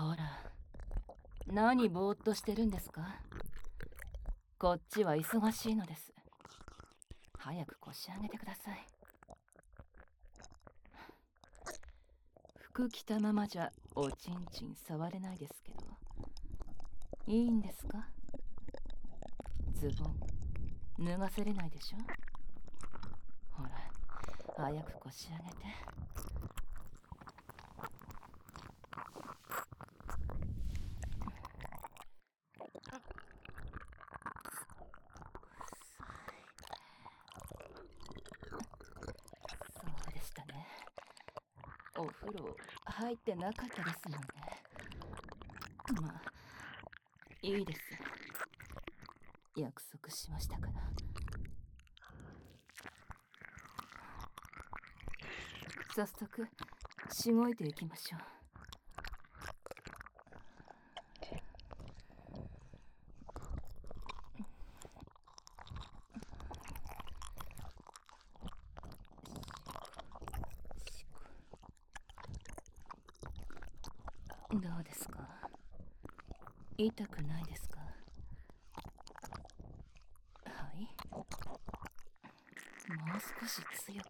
ほら、何ぼーっとしてるんですか？こっちは忙しいのです。早く腰上げてください。服着たままじゃおちんちん触れないですけど、いいんですか？ズボン脱がせれないでしょ？ほら、早く腰上げて。そうでしたね。お風呂入ってなかったですもんね。まあ、いいです。約束しましたから。早速、しごいていきましょう。どうですか？痛くないですか？はい。もう少し強く。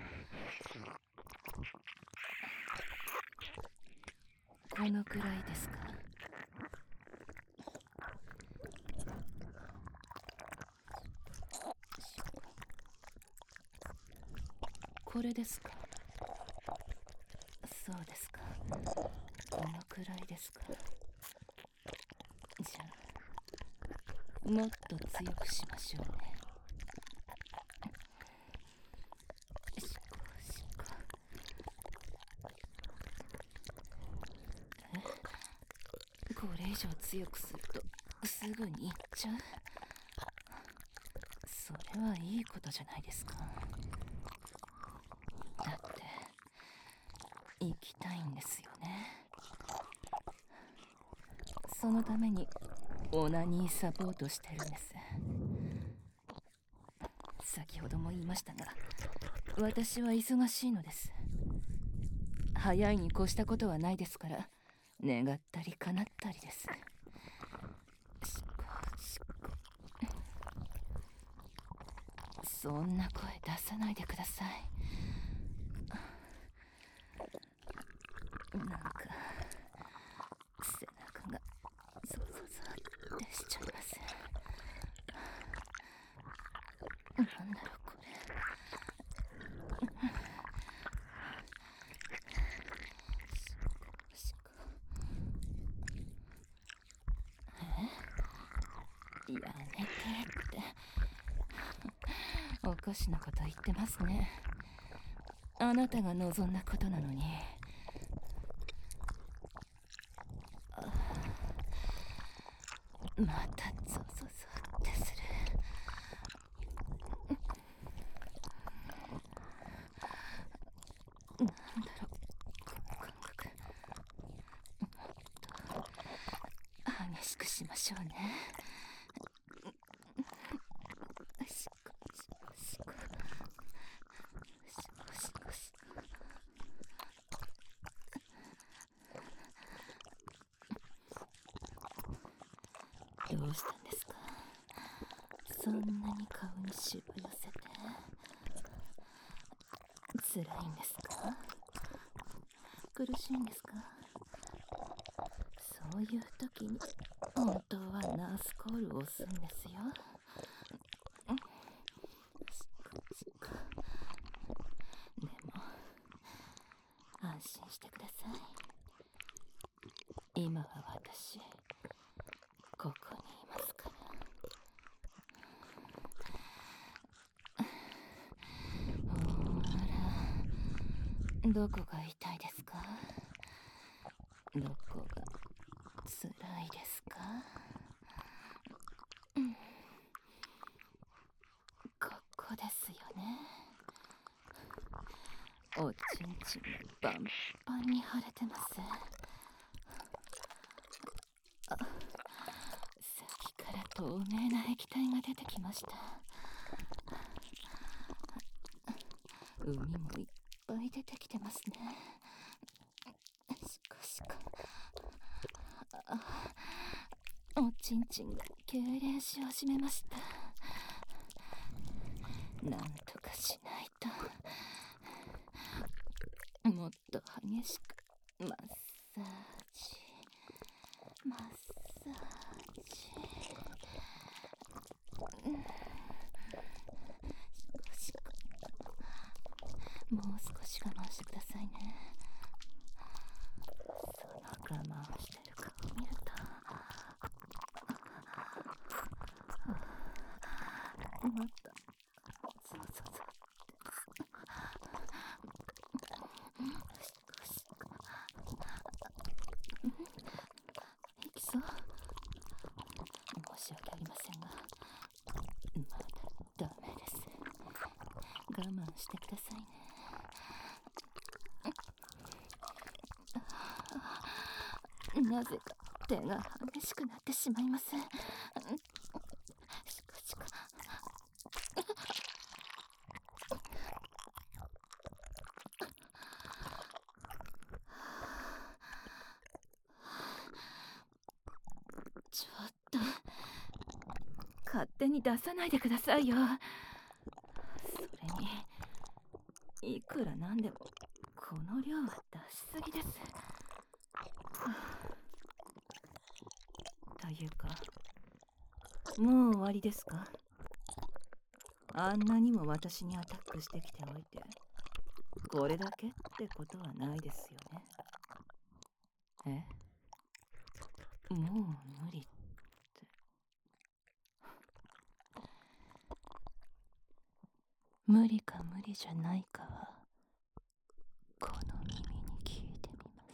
このくらいですか？これですか？そうですか。このくらいですか？じゃあ、もっと強くしましょうね。しこしこ。これ以上強くするとすぐに行っちゃう。それはいいことじゃないですか。だって行きたいんですよね。そのためにオナニーサポートしてるんです。先ほども言いましたが、私は忙しいのです。早いに越したことはないですから、願ったり叶ったりです。しこしこ。そんな声出さないでください。なんか背中がゾゾゾってしちゃいます。なんだろうこれ。しこやめてっておかしなこと言ってますね。あなたが望んだことなのに。またゾゾゾってする。なんだろうこの感覚。もっと激しくしましょうね。しこしこしこしこしこしこ。どうしたんですか？そんなに顔にしわ寄せて辛いんですか？苦しいんですか？そういう時に本当はナースコールを押すんですよ。しこしこ。でも安心してください。今は私ここにいますから。ほら、どこが痛いですか？どこが辛いですか？ここですよね。おちんちんがパンパンに腫れてます。さっきから透明な液体が出てきました。海もいっぱい出てきてますね。しこしこ。 おちんちんが痙攣し始めました。なんとかしないと。もっと激しくマッサージマッサージ。もう少し我慢してくださいね。その我慢してる顔を見るともっとそうそうそういきそう申し訳ありませんがまだダメです。我慢してくださいね。なぜか手が激しくなってしまいます。しかしちょっと勝手に出さないでくださいよ。それにいくらなんでもこの量は出しすぎです。というかもう終わりですか？あんなにも私にアタックしてきておいてこれだけってことはないですよね。もう無理って。無理か無理じゃないかはこの耳に聞いてみます。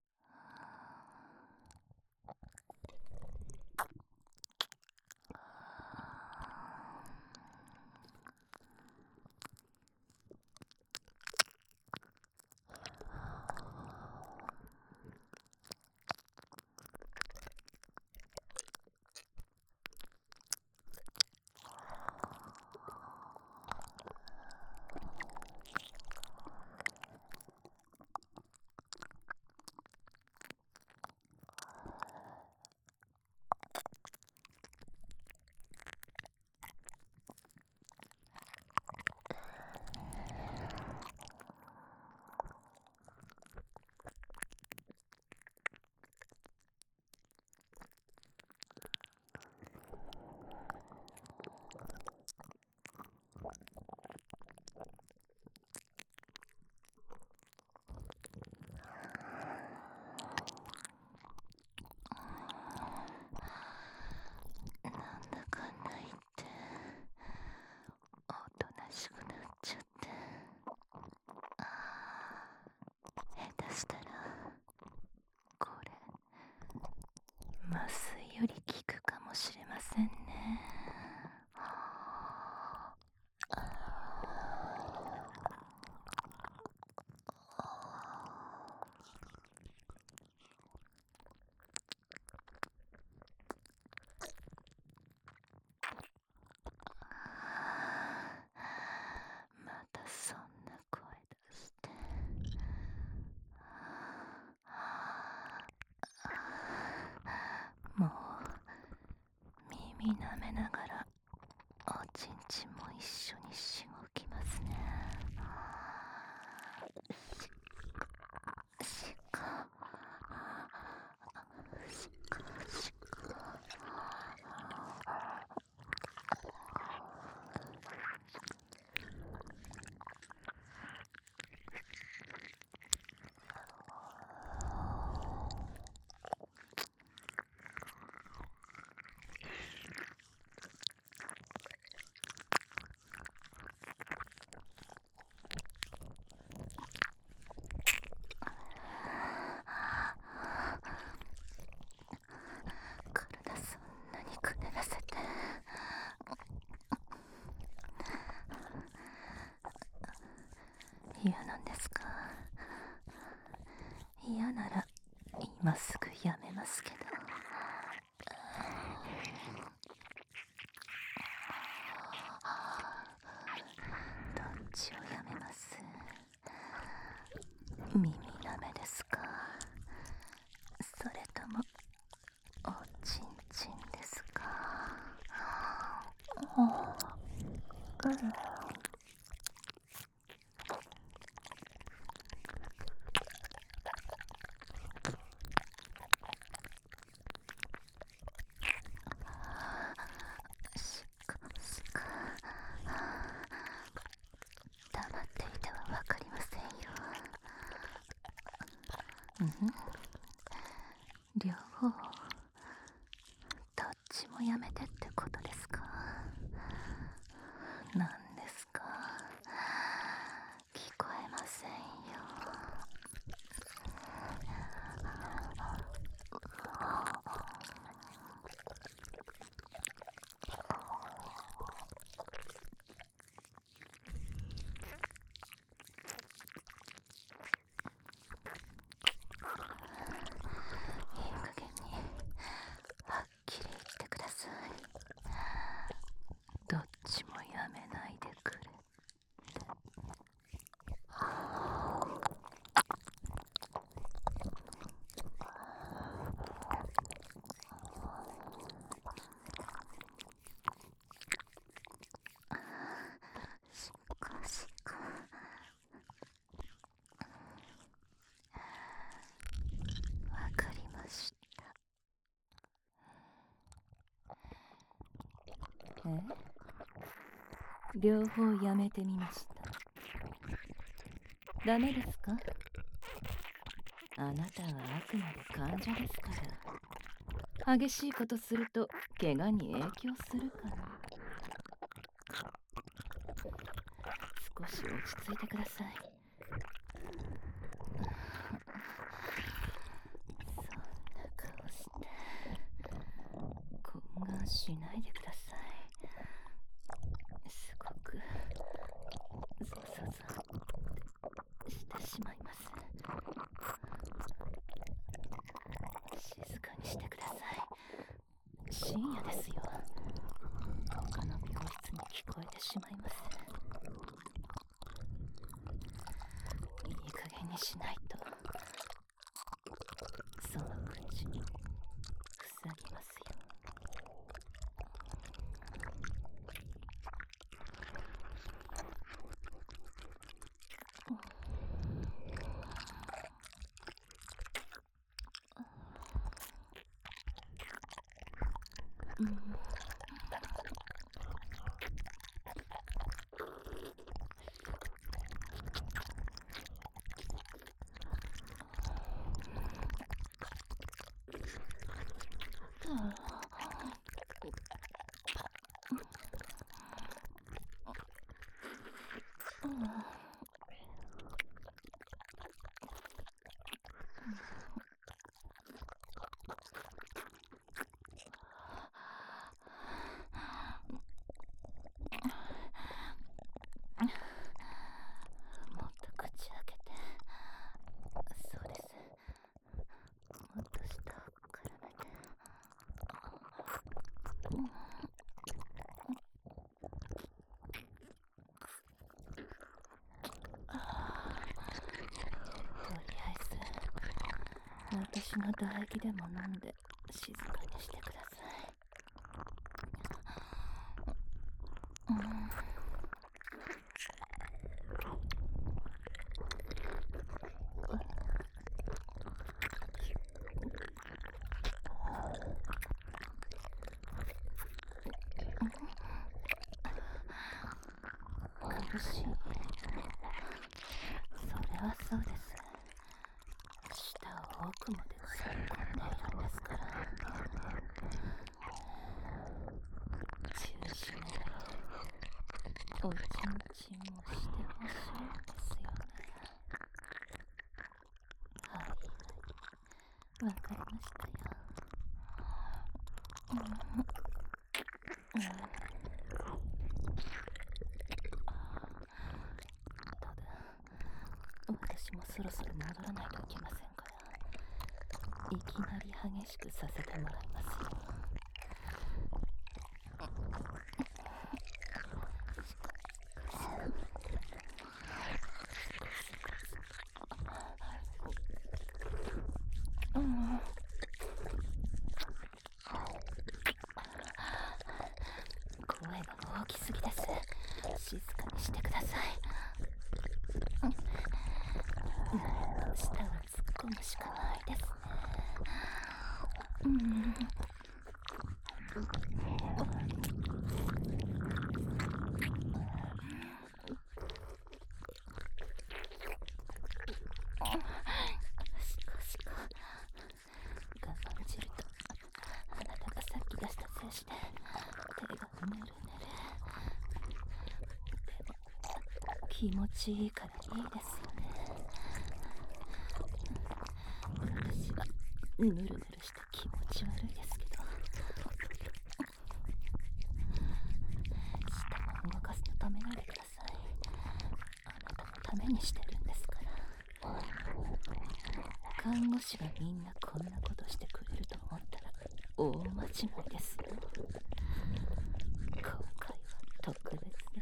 なんだかんだ言っておとなしくなっちゃって下手したらこれ麻酔より効くかもしれませんね。またそんな声出してもう耳舐めながらおちんちんも一緒にしごきますね。しか体そんなにくねらせて嫌なんですか？嫌なら今すぐやめますけど。どっちをやめます？耳舐めですか？それともおちんち黙っていてはわかりませんよ。両方どっちもやめてってことですか？なんですか？聞こえませんよ。いい加減にはっきり言ってください。どっちもやめないでくれ。しかしかわかりました。 両方やめてみました。ダメですか？あなたはあくまで患者ですから。激しいことすると怪我に影響するから。少し落ち着いてください。そんな顔して懇願しないでください。すごくゾゾゾしてしまいます。静かにしてください。深夜ですよ。他の病室に聞こえてしまいます。いい加減にしないとその口塞ぎますよ。もっと口開けて。そうです。もっと舌を絡めて。とりあえず私の唾液でも飲んで静かにしてください。苦しい。それはそうです。舌を奥まで突っ込んでいるんですから。中止ならおちんちんもしてほしいんですよね。はいはい、わかりましたよ。ただ私もそろそろ戻らないといけませんから、いきなり激しくさせてもらいますよ。声が大きすぎです。 してください。舌を突っ込むしかないですね。しかしか我慢汁とあなたがさっき出したせいして手がぬるぬる。でも気持ちいいからいいですよね。私はぬるぬるして気持ち悪いですけど、舌を動かすの止めないでください。あなたのためにしてるんですから。看護師がみんなこんなことしてくれると思ったら大間違いですよ。今回は特別です。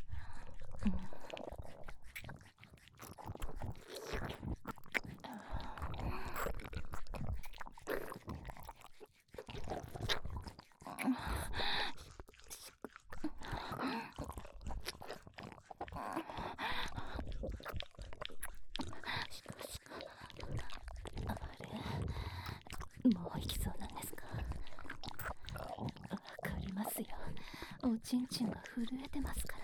あれ、もう行きそうなんですか？わかりますよ。おちんちんが震えてますから。